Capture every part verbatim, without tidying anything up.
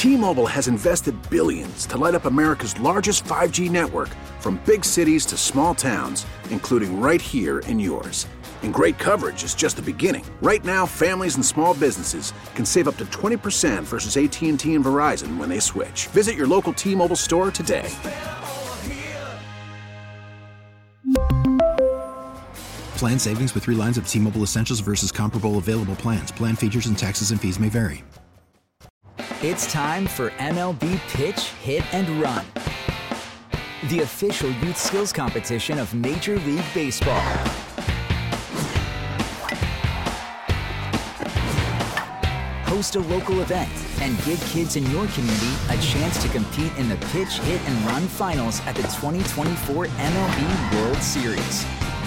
T-Mobile has invested billions to light up America's largest five G network, from big cities to small towns, including right here in yours. And great coverage is just the beginning. Right now, families and small businesses can save up to twenty percent versus A T and T and Verizon when they switch. Visit your local T-Mobile store today. Plan savings with three lines of T-Mobile Essentials versus comparable available plans. Plan features and taxes and fees may vary. It's time for M L B Pitch, Hit, and Run, the official youth skills competition of Major League Baseball. Host a local event and give kids in your community a chance to compete in the Pitch, Hit, and Run finals at the twenty twenty-four M L B World Series.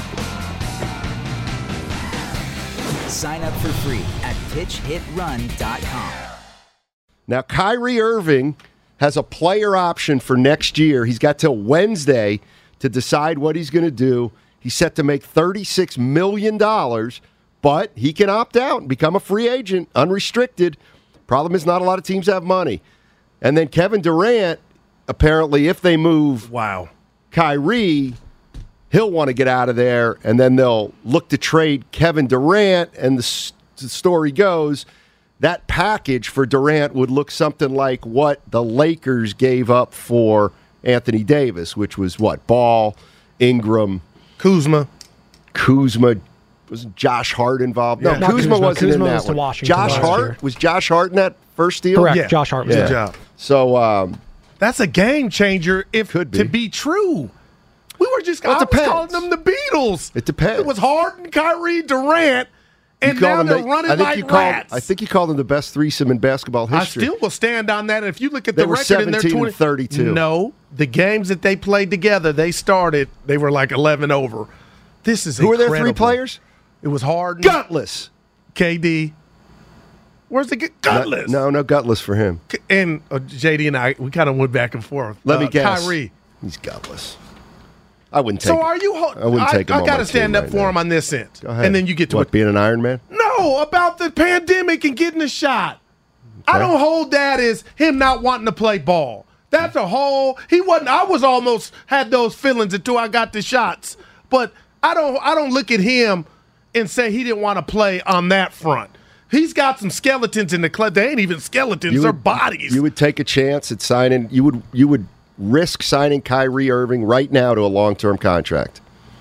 Sign up for free at pitch hit run dot com. Now, Kyrie Irving has a player option for next year. He's got till Wednesday to decide what he's going to do. He's set to make thirty-six million dollars, but he can opt out and become a free agent, unrestricted. Problem is, not a lot of teams have money. And then Kevin Durant, apparently, if they move wow. Kyrie, he'll want to get out of there, and then they'll look to trade Kevin Durant, and the, the story goes that package for Durant would look something like what the Lakers gave up for Anthony Davis, which was what? Ball, Ingram, Kuzma. Kuzma. Was Josh Hart involved? Yeah. No, Not Kuzma, Kuzma. wasn't Kuzma in that was to one. Washington Josh last Hart? year. Was Josh Hart in that first deal? Correct. Yeah. Josh Hart was yeah. Good job. So um, that's a game changer if could be. to be true. We were just Well, it I was depends. calling them the Beatles. It depends. It was Harden, Kyrie, Durant, and you called now them they're the- running I think like you called, rats. I think you called them the best threesome in basketball I history. still will stand on that. And if you look at They the were record in their seventeen twenty and thirty-two. No, the games that they played together, they started. They were like eleven over. This is Who incredible. were their three players? It was Harden, Gutless. K D. Where's the gut- gutless? No, no, gutless for him. And uh, J D and I, we kind of went back and forth. Let uh, me guess. Kyrie. He's gutless. I wouldn't take So are you? Ho- I wouldn't take him I, on I got my to stand team up right for now. him on this end, Go ahead. and then you get to what, it. being an Iron Man? No, about the pandemic and getting a shot. I Okay. don't hold that as him not wanting to play ball. That's a whole. He wasn't. I was almost had those feelings until I got the shots. But I don't. I don't look at him and say he didn't want to play on that front. He's got some skeletons in the club. They ain't even skeletons; You they're would- bodies. You would take a chance at signing. You would. You would risk signing Kyrie Irving right now to a long-term contract.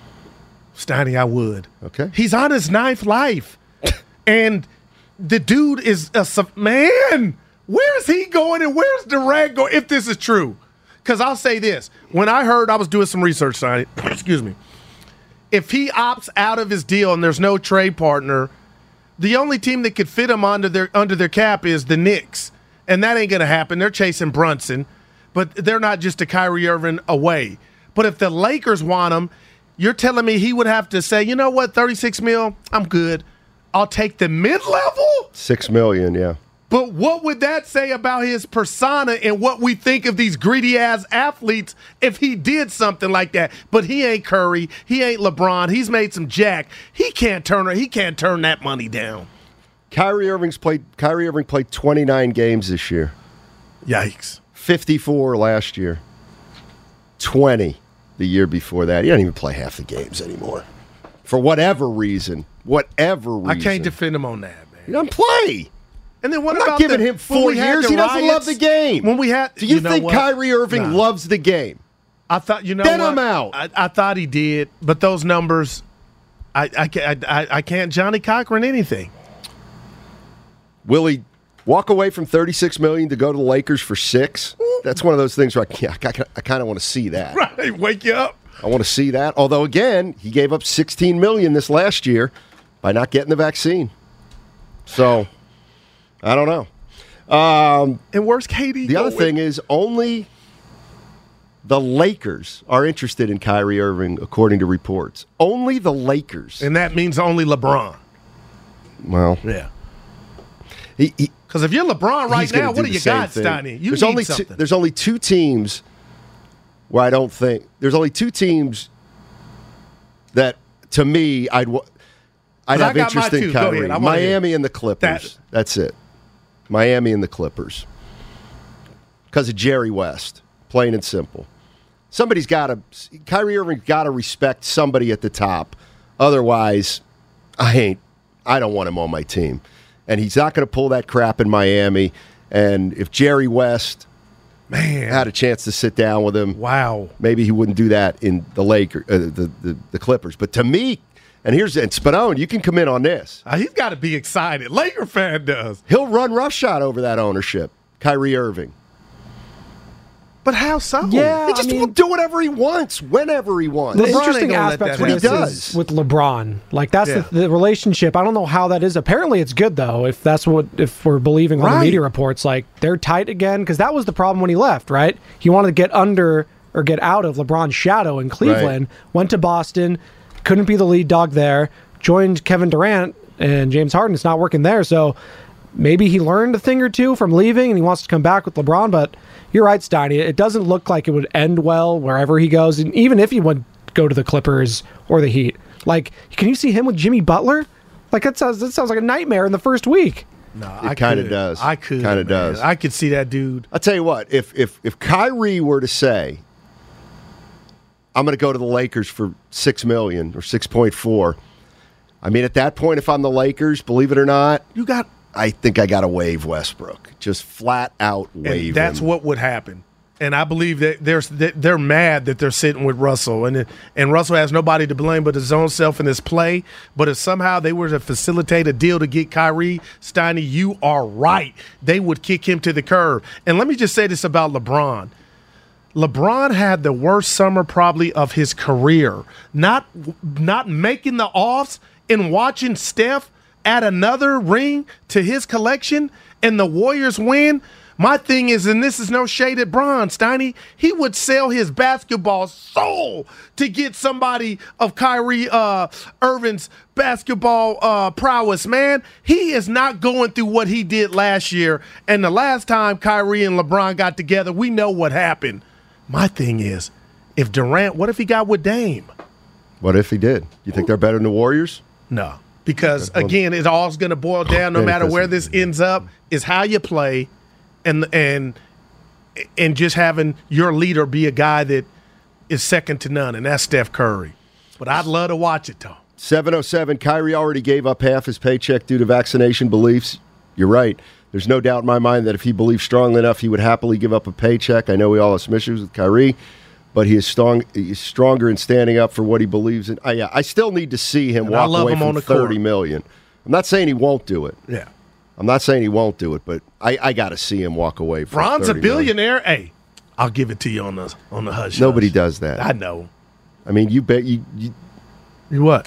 Steiny, I would. Okay. He's on his ninth life, and the dude is a sub- man. Where's he going and where's Durant going? If this is true, because I'll say this: when I heard, I was doing some research, Steiny. Excuse me. If he opts out of his deal and there's no trade partner, the only team that could fit him under their under their cap is the Knicks, and that ain't gonna happen. They're chasing Brunson, but they're not just a Kyrie Irving away. But if the Lakers want him, you're telling me he would have to say, you know what, thirty-six mil, I'm good. I'll take the mid-level? Six million, yeah. But what would that say about his persona and what we think of these greedy-ass athletes if he did something like that? But he ain't Curry. He ain't LeBron. He's made some jack. He can't turn He can't turn that money down. Kyrie Irving's played. Kyrie Irving played twenty-nine games this year. Yikes. fifty-four last year. twenty the year before that. He doesn't even play half the games anymore. For whatever reason. Whatever reason. I can't defend him on that, man. He doesn't play. And then what I'm about not giving the, him four when we had years. the He doesn't riots, love the game. When we had, Do you, know think what? Kyrie Irving Nah. loves the game? I thought, you know Then what? I'm out. I, I thought he did, but those numbers, I, I, can't, I, I can't Johnny Cochran anything. Will he walk away from thirty-six million dollars to go to the Lakers for six? That's one of those things where I, I, I kind of want to see that. Right, wake you up. I want to see that. Although, again, he gave up sixteen million dollars this last year by not getting the vaccine. So, I don't know. Um, and where's Katie? The other thing is only the Lakers are interested in Kyrie Irving, according to reports. Only the Lakers. And that means only LeBron. Well, yeah. Because if you're LeBron right now, what do you got, thing. Steiny? You there's need only something. two, there's only two teams where I don't think there's only two teams that to me I'd wa- I'd 'Cause I have got my interest in two. Go Kyrie. ahead. I wanna hear. Miami and the Clippers. That- That's it. Miami and the Clippers. because of Jerry West, plain and simple. Somebody's got to – Kyrie Irving's got to respect somebody at the top. Otherwise, I ain't – I don't want him on my team. And he's not going to pull that crap in Miami. And if Jerry West Man. had a chance to sit down with him, wow, maybe he wouldn't do that in the Lakers, uh, the, the the Clippers. But to me, and here's and Spanone, you can come in on this. Uh, he's got to be excited. Laker fan does. He'll run roughshod over that ownership, Kyrie Irving. But how so? Yeah, He just I mean, will do whatever he wants, whenever he wants. the LeBron ain't interesting gonna let aspect that for happen. this He does. is with LeBron. Like that's Yeah. the, the relationship. I don't know how that is. Apparently, it's good though. If that's what if we're believing all Right. the media reports, like they're tight again because that was the problem when he left. Right? He wanted to get under or get out of LeBron's shadow in Cleveland. Went to Boston, couldn't be the lead dog there. Joined Kevin Durant and James Harden. It's not working there. So maybe he learned a thing or two from leaving and he wants to come back with LeBron. But you're right, Steiny. It doesn't look like it would end well wherever he goes. And even if he would go to the Clippers or the Heat, like, can you see him with Jimmy Butler? Like, that sounds, that sounds like a nightmare in the first week. No, It I kinda could. does. I could. Kinda man. does. I could see that dude. I'll tell you what, if if if Kyrie were to say, I'm going to go to the Lakers for six million dollars or six point four, I mean, at that point, if I'm the Lakers, believe it or not, You got. I think I got to waive Westbrook. Just flat out waive And that's him. what would happen. And I believe that they're that they're mad that they're sitting with Russell, and and Russell has nobody to blame but his own self in his play. But if somehow they were to facilitate a deal to get Kyrie, Steiny, you are right. They would kick him to the curb. And let me just say this about LeBron. LeBron had the worst summer probably of his career. Not not making the offs and watching Steph add another ring to his collection and the Warriors win. My thing is, and this is no shade at Bron, Steiny, he would sell his basketball soul to get somebody of Kyrie uh, Irving's basketball uh, prowess, man. He is not going through what he did last year. And the last time Kyrie and LeBron got together, we know what happened. My thing is, if Durant, what if he got with Dame? What if he did? You think they're better than the Warriors? No. Because, again, it all's going to boil down, no Yeah, matter because- where this ends up, is how you play and and and just having your leader be a guy that is second to none, and that's Steph Curry. But I'd love to watch it, though. seven oh seven, Kyrie already gave up half his paycheck due to vaccination beliefs. You're right. There's no doubt in my mind that if he believed strongly enough, he would happily give up a paycheck. I know we all have some issues with Kyrie, but he is strong. He's stronger in standing up for what he believes in. I, yeah, I still need to see him And I walk love away him from on the thirty court. million. I'm not saying he won't do it. Yeah. I'm not saying he won't do it, but I, I got to see him walk away from Bron's a thirty million. billionaire. Hey, I'll give it to you on the on the hush. Nobody hush. does that. I know. I mean, you bet you. you You what?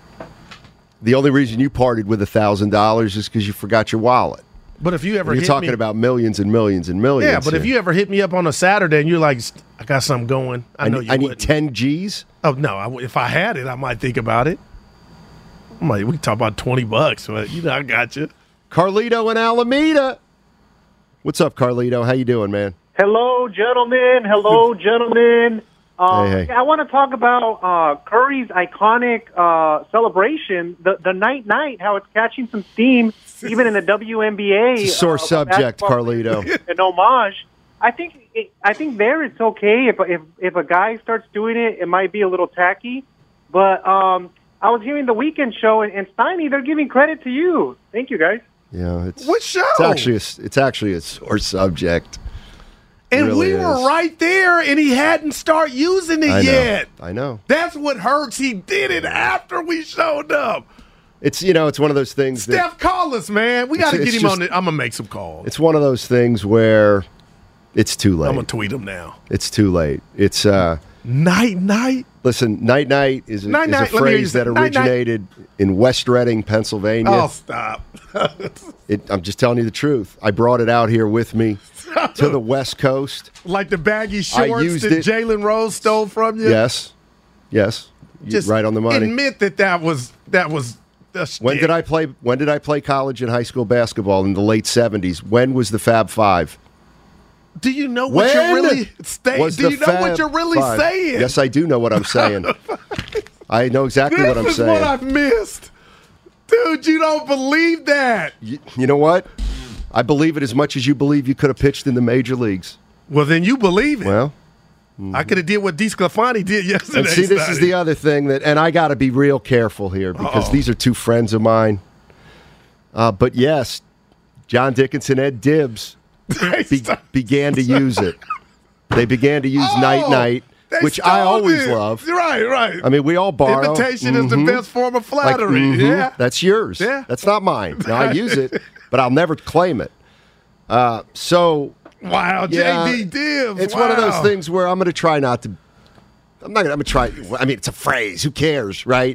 the only reason you parted with a thousand dollars is because you forgot your wallet. But if you ever You're hit talking me, about millions and millions and millions. yeah. But if here. you ever hit me up on a Saturday and you're like, I got something going, I, I, know need, you I need wouldn't. ten G's. Oh no! I, if I had it, I might think about it. I'm like, we can talk about twenty bucks, but you know, I got you. Carlito in Alameda. What's up, Carlito? How you doing, man? Hello, gentlemen. Hello, gentlemen. Uh, Hey, hey. I want to talk about uh, Curry's iconic uh, celebration, the the night night, how it's catching some steam, even in the W N B A. It's a sore uh, subject, basketball Carlito. An homage. I think it, I think there it's okay if if if a guy starts doing it, it might be a little tacky. But um, I was hearing the Weekend show, and, and Steiny, they're giving credit to you. Thank you, guys. Yeah, it's What show? It's actually a, it's actually a sore subject. And really we were is. right there, and he hadn't started using it I know. yet. I know. That's what hurts. He did it after we showed up. It's you know, it's one of those things. that Steph, call us, man. We got to It's- get it's him just- on it. I'm gonna make some calls. It's one of those things where it's too late. I'm gonna tweet him now. It's too late. It's uh. Night, night. Listen, night night is a, Night, is night. a Let me hear you phrase say- that night, night. originated in West Reading, Pennsylvania. Oh, stop. It, I'm just telling you the truth. I brought it out here with me to the West Coast. Like the baggy I shorts used that it- Jalen Rose stole from you. Yes, yes, You- Just right on the money. Admit that that was that was. A When shtick. did I play? When did I play college and high school basketball in the late seventies? When was the Fab Five? Do you know what When you're really saying? was Do the you know Fab what you're really Five? saying? Yes, I do know what I'm saying. I know exactly this what I'm is saying. what I've missed, dude. You don't believe that? you, you know what? I believe it as much as you believe you could have pitched in the major leagues. Well, then you believe it. Well, I could have did what DeSclafani did yesterday. and see, this is Stoney. the other thing that, and I got to be real careful here because Uh-oh. these are two friends of mine. Uh, but yes, John Dickinson, Ed Dibbs be, began to use it. They began to use Oh, night night, they which I stole always it. love. Right, right. I mean, we all borrow. Imitation is Mhm. the best form of Like, flattery. mhm, Yeah. that's yours. Yeah. That's not mine. Now I use it, but I'll never claim it. Uh, so Wow, yeah, J D Dibbs. it's wow. one of those things where I'm going to try not to. I'm not going to try. I mean, it's a phrase. Who cares, right?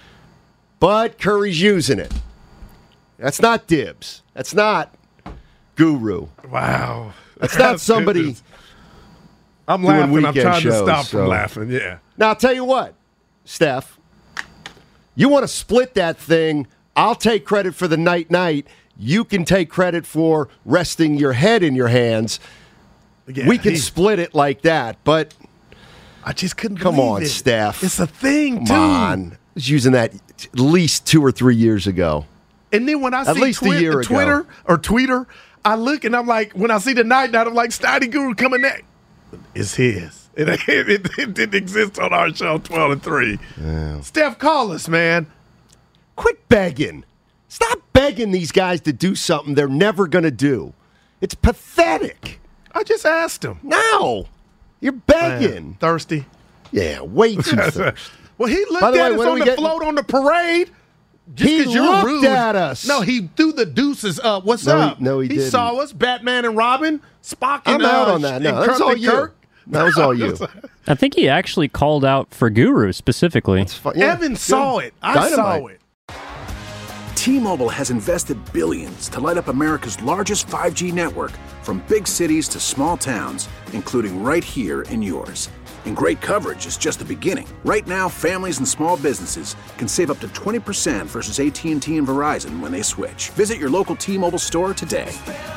But Curry's using it. That's not Dibbs. That's not Guru. Wow. That's not somebody. goodness. I'm doing laughing. I'm weekend trying to shows, stop so. from laughing. Yeah. Now, I'll tell you what, Steph. You want to split that thing. I'll take credit for the night night. You can take credit for resting your head in your hands. Yeah, we can he- split it like that, but I just couldn't come believe on, it. Steph. It's a thing, Come too. on. I was using that at least two or three years ago. And then when I At see least a Twi- year ago. Twitter or Tweeter, I look and I'm like, when I see the night night, I'm like, Stoddy Guru coming next. It's his. It, it, it, it didn't exist on our show, twelve and three. Steph, call us, man. Quit begging. Stop begging these guys to do something they're never going to do. It's pathetic. I just asked him. No. You're begging. Man, thirsty. Yeah, way too thirsty. Well, he looked By the at way, us when are on we the getting- float on the parade. Just He 'cause you're looked rude. at us. No, he threw the deuces up. What's No, he- up? no, he didn't. saw us, Batman and Robin, Spock and I'm out uh, on that. and No, that's Kirk all and you. Kirk. That was all you. I think he actually called out for Guru specifically. It's fun. Yeah, Evan good. saw it. I saw Dynamite. it. T-Mobile has invested billions to light up America's largest five G network, from big cities to small towns, including right here in yours. And great coverage is just the beginning. Right now, families and small businesses can save up to twenty percent versus A T and T and Verizon when they switch. Visit your local T-Mobile store today.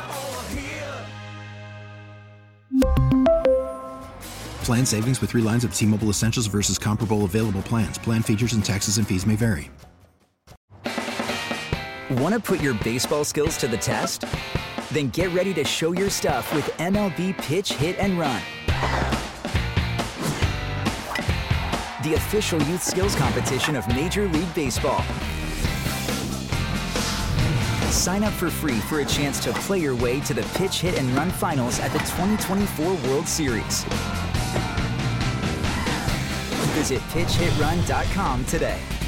Plan savings with three lines of T-Mobile Essentials versus comparable available plans. Plan features and taxes and fees may vary. Want to put your baseball skills to the test? Then get ready to show your stuff with M L B Pitch Hit and Run, the official youth skills competition of Major League Baseball. Sign up for free for a chance to play your way to the Pitch Hit and Run finals at the twenty twenty-four World Series. Visit pitch hit run dot com today.